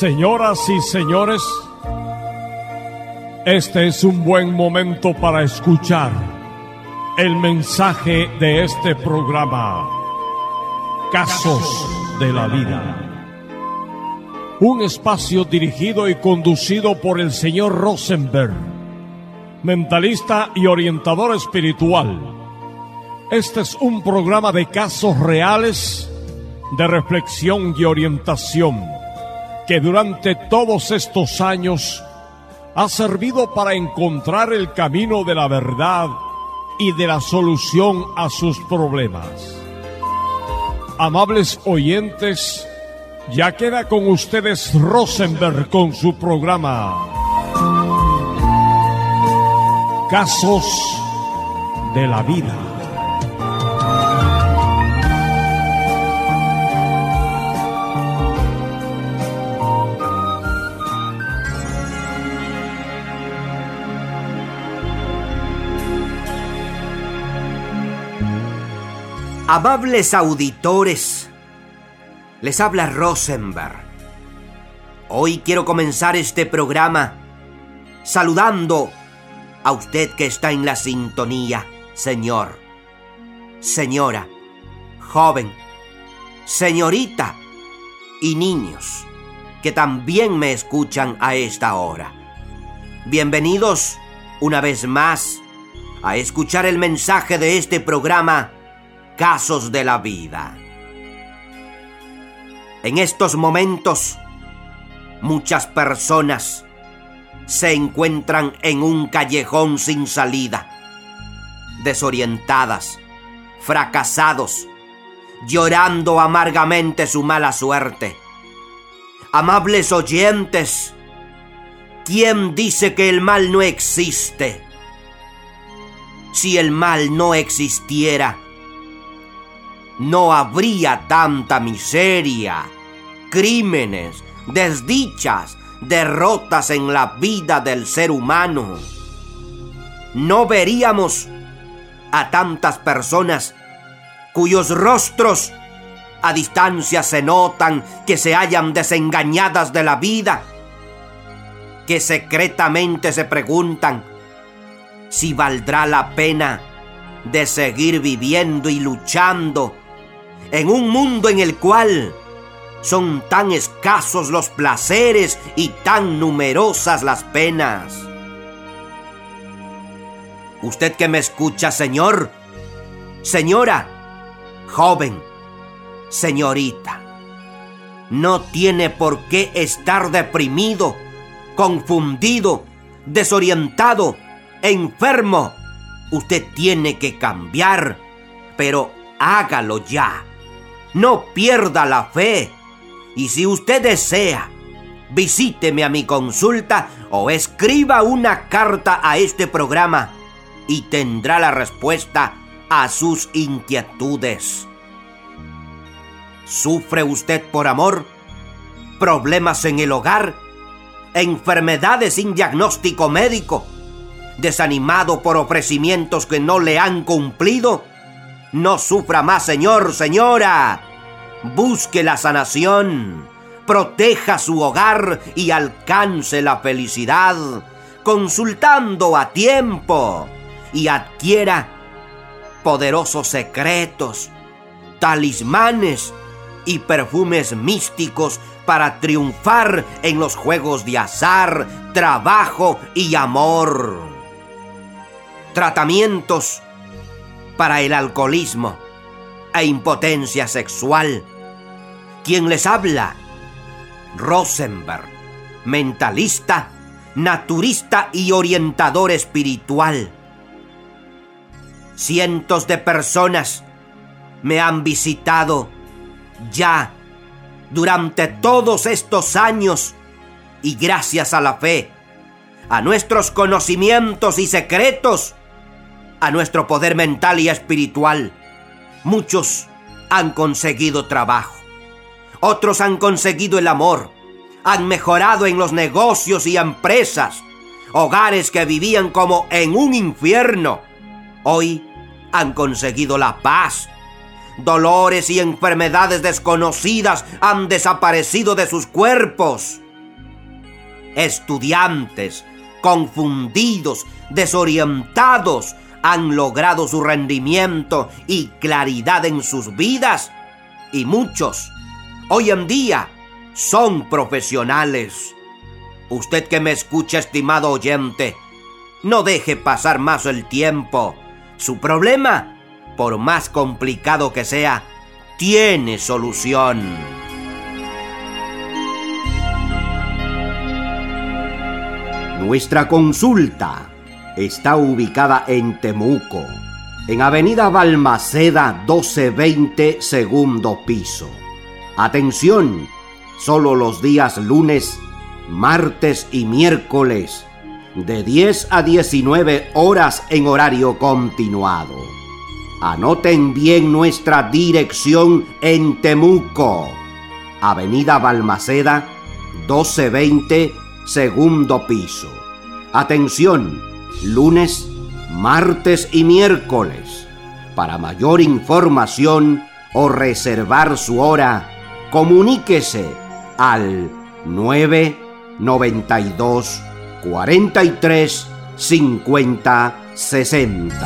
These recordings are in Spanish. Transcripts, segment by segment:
Señoras y señores, este es un buen momento para escuchar el mensaje de este programa, Casos de la Vida. Un espacio dirigido y conducido por el señor Rosenberg, mentalista y orientador espiritual. Este es un programa de casos reales, de reflexión y orientación, que durante todos estos años ha servido para encontrar el camino de la verdad y de la solución a sus problemas. Amables oyentes, ya queda con ustedes Rosenberg con su programa Casos de la Vida. Amables auditores, les habla Rosenberg. Hoy quiero comenzar este programa saludando a usted que está en la sintonía, señor, señora, joven, señorita y niños que también me escuchan a esta hora. Bienvenidos una vez más a escuchar el mensaje de este programa Casos de la Vida. En estos momentos, muchas personas se encuentran en un callejón sin salida, desorientadas, fracasados, llorando amargamente su mala suerte. Amables oyentes, ¿quién dice que el mal no existe? Si el mal no existiera, no habría tanta miseria, crímenes, desdichas, derrotas en la vida del ser humano. No veríamos a tantas personas cuyos rostros a distancia se notan que se hallan desengañadas de la vida, que secretamente se preguntan si valdrá la pena de seguir viviendo y luchando en un mundo en el cual son tan escasos los placeres y tan numerosas las penas. Usted que me escucha, señor, señora, joven, señorita, no tiene por qué estar deprimido, confundido, desorientado, enfermo. Usted tiene que cambiar, pero hágalo ya. No pierda la fe. Y si usted desea, visíteme a mi consulta o escriba una carta a este programa y tendrá la respuesta a sus inquietudes. ¿Sufre usted por amor? ¿Problemas en el hogar? ¿Enfermedades sin diagnóstico médico? ¿Desanimado por ofrecimientos que no le han cumplido? No sufra más, señor, señora. Busque la sanación, proteja su hogar y alcance la felicidad, consultando a tiempo, y adquiera poderosos secretos, talismanes y perfumes místicos para triunfar en los juegos de azar, trabajo y amor. Tratamientos para el alcoholismo e impotencia sexual. ¿Quién les habla? Rosenberg, mentalista, naturista y orientador espiritual. Cientos de personas me han visitado ya durante todos estos años y gracias a la fe, a nuestros conocimientos y secretos, a nuestro poder mental y espiritual, muchos han conseguido trabajo, otros han conseguido el amor, han mejorado en los negocios y empresas, hogares que vivían como en un infierno, hoy han conseguido la paz. Dolores y enfermedades desconocidas han desaparecido de sus cuerpos. estudiantes confundidos, desorientados, han logrado su rendimiento y claridad en sus vidas, y muchos hoy en día son profesionales. Usted que me escucha, estimado oyente, no deje pasar más el tiempo. Su problema, por más complicado que sea, tiene solución. Nuestra consulta está ubicada en Temuco, en Avenida Balmaceda 1220, segundo piso. Atención, solo los días lunes, martes y miércoles, de 10 a 19 horas en horario continuado. Anoten bien nuestra dirección en Temuco, Avenida Balmaceda 1220, segundo piso. Atención, lunes, martes y miércoles. Para mayor información o reservar su hora, comuníquese al 992 43 50 60.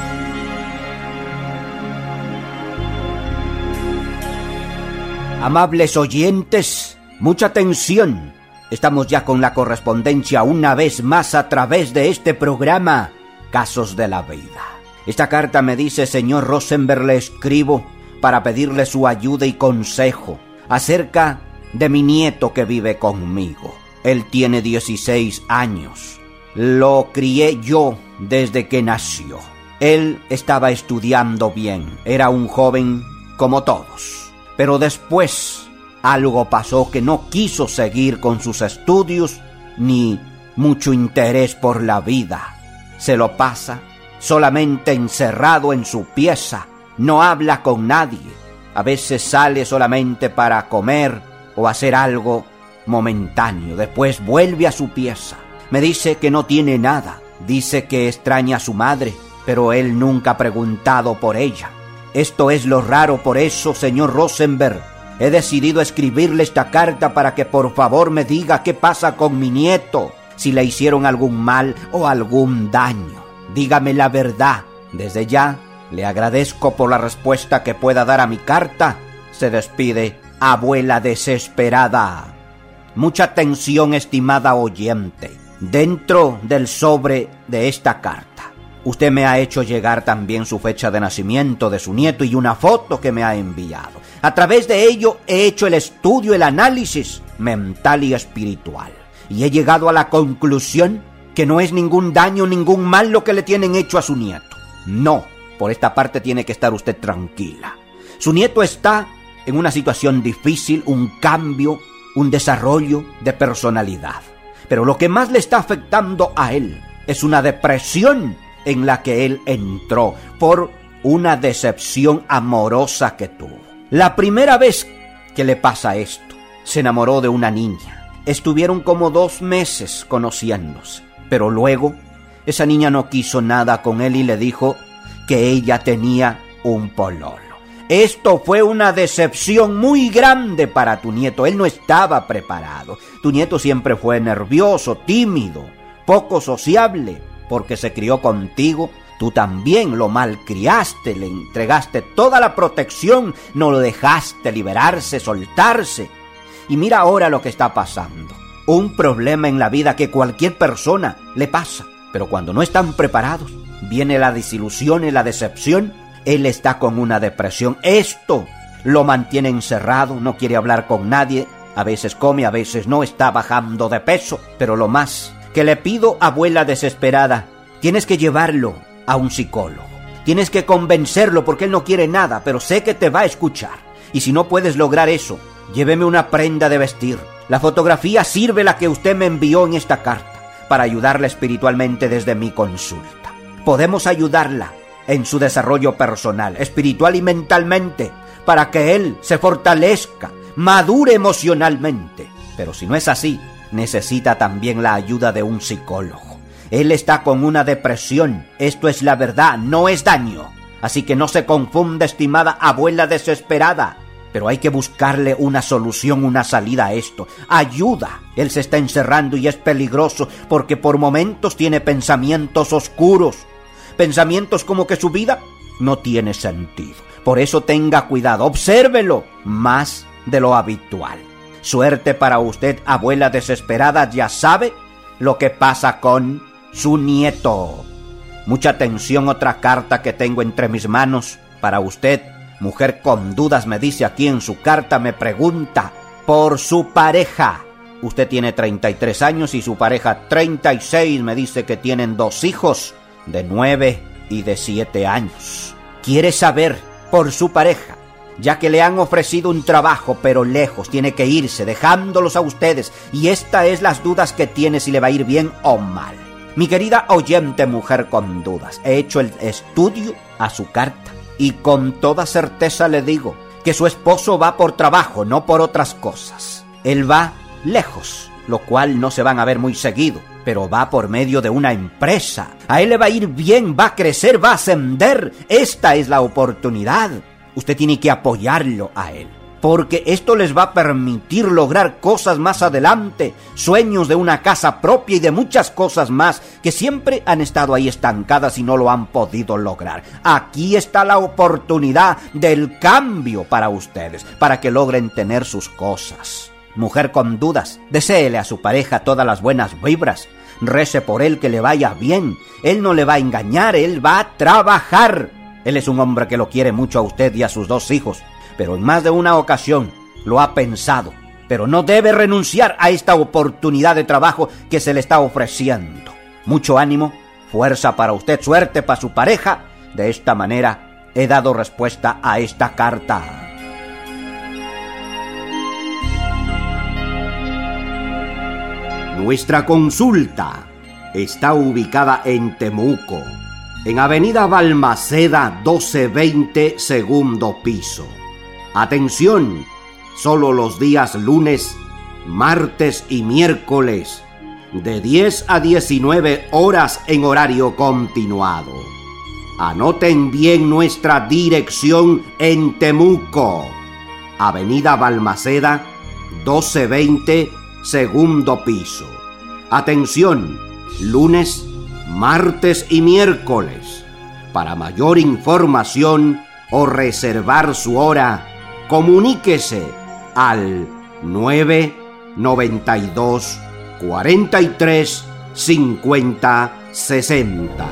Amables oyentes, mucha atención. Estamos ya con la correspondencia una vez más a través de este programa, Casos de la Vida. Esta carta me dice: señor Rosenberg, le escribo para pedirle su ayuda y consejo acerca de mi nieto que vive conmigo. Él tiene 16 años. Lo crié yo desde que nació. Él estaba estudiando bien, era un joven como todos. Pero después algo pasó que no quiso seguir con sus estudios ni mucho interés por la vida. Se lo pasa solamente encerrado en su pieza, no habla con nadie. A veces sale solamente para comer o hacer algo momentáneo. Después vuelve a su pieza. Me dice que no tiene nada. Dice que extraña a su madre, pero él nunca ha preguntado por ella. Esto es lo raro, por eso, señor Rosenberg, he decidido escribirle esta carta para que por favor me diga qué pasa con mi nieto, si le hicieron algún mal o algún daño. Dígame la verdad. Desde ya le agradezco por la respuesta que pueda dar a mi carta. Se despide, abuela desesperada. Mucha atención, estimada oyente. Dentro del sobre de esta carta, usted me ha hecho llegar también su fecha de nacimiento de su nieto y una foto que me ha enviado. A través de ello he hecho el estudio, el análisis mental y espiritual. Y he llegado a la conclusión que no es ningún daño, ningún mal lo que le tienen hecho a su nieto. No, por esta parte tiene que estar usted tranquila. Su nieto está en una situación difícil, un cambio, un desarrollo de personalidad. Pero lo que más le está afectando a él es una depresión en la que él entró por una decepción amorosa que tuvo. La primera vez que le pasa esto, se enamoró de una niña. Estuvieron como 2 meses conociéndose, pero luego esa niña no quiso nada con él y le dijo que ella tenía un pololo. Esto fue una decepción muy grande para tu nieto. Él no estaba preparado. Tu nieto siempre fue nervioso, tímido, poco sociable, porque se crió contigo. Tú también lo malcriaste, le entregaste toda la protección, no lo dejaste liberarse, soltarse. Y mira ahora lo que está pasando. Un problema en la vida que cualquier persona le pasa. Pero cuando no están preparados, viene la desilusión y la decepción. Él está con una depresión. Esto lo mantiene encerrado, no quiere hablar con nadie. A veces come, a veces no, está bajando de peso. Pero lo más que le pido, abuela desesperada, tienes que llevarlo a un psicólogo. Tienes que convencerlo porque él no quiere nada, pero sé que te va a escuchar. Y si no puedes lograr eso, lléveme una prenda de vestir. La fotografía sirve, la que usted me envió en esta carta, para ayudarla espiritualmente desde mi consulta. Podemos ayudarla en su desarrollo personal, espiritual y mentalmente, para que él se fortalezca, madure emocionalmente. Pero si no es así, necesita también la ayuda de un psicólogo. Él está con una depresión. Esto es la verdad, no es daño. Así que no se confunda, estimada abuela desesperada. Pero hay que buscarle una solución, una salida a esto. Ayuda. Él se está encerrando y es peligroso porque por momentos tiene pensamientos oscuros. Pensamientos como que su vida no tiene sentido. Por eso tenga cuidado, obsérvelo más de lo habitual. Suerte para usted, abuela desesperada, ya sabe lo que pasa con su nieto. Mucha atención, otra carta que tengo entre mis manos para usted. Mujer con dudas, me dice aquí en su carta, me pregunta por su pareja. Usted tiene 33 años y su pareja 36, me dice que tienen 2 hijos de 9 y de 7 años. Quiere saber por su pareja, ya que le han ofrecido un trabajo, pero lejos, tiene que irse, dejándolos a ustedes, y esta es las dudas que tiene si le va a ir bien o mal. Mi querida oyente mujer con dudas, he hecho el estudio a su carta, y con toda certeza le digo que su esposo va por trabajo, no por otras cosas. Él va lejos, lo cual no se van a ver muy seguido, pero va por medio de una empresa. A él le va a ir bien, va a crecer, va a ascender. Esta es la oportunidad. Usted tiene que apoyarlo a él, porque esto les va a permitir lograr cosas más adelante, sueños de una casa propia y de muchas cosas más que siempre han estado ahí estancadas y no lo han podido lograr. Aquí está la oportunidad del cambio para ustedes, para que logren tener sus cosas. Mujer con dudas, deséele a su pareja todas las buenas vibras, rece por él que le vaya bien. Él no le va a engañar, él va a trabajar. Él es un hombre que lo quiere mucho a usted y a sus 2 hijos, pero en más de una ocasión lo ha pensado, pero no debe renunciar a esta oportunidad de trabajo que se le está ofreciendo. Mucho ánimo, fuerza para usted, suerte para su pareja. De esta manera he dado respuesta a esta carta. Nuestra consulta está ubicada en Temuco, en Avenida Balmaceda 1220, segundo piso. Atención, solo los días lunes, martes y miércoles, de 10 a 19 horas en horario continuado. Anoten bien nuestra dirección en Temuco, Avenida Balmaceda 1220, segundo piso. Atención, lunes, martes y miércoles. Para mayor información o reservar su hora, comuníquese al 992 43 50 60.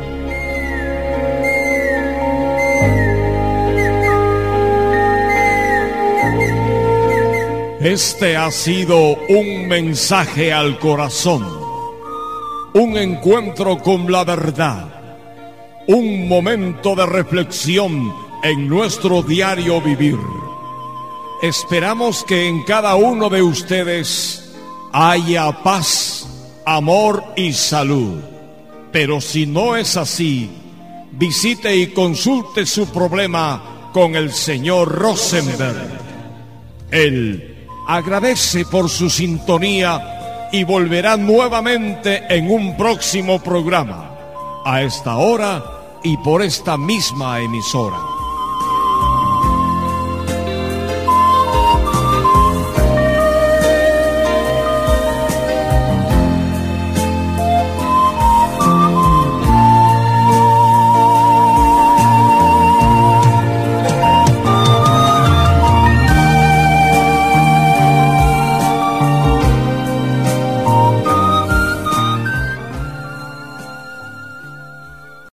Este ha sido un mensaje al corazón, un encuentro con la verdad, un momento de reflexión en nuestro diario vivir. Esperamos que en cada uno de ustedes haya paz, amor y salud. Pero si no es así, visite y consulte su problema con el señor Rosenberg. Él agradece por su sintonía y volverá nuevamente en un próximo programa, a esta hora y por esta misma emisora.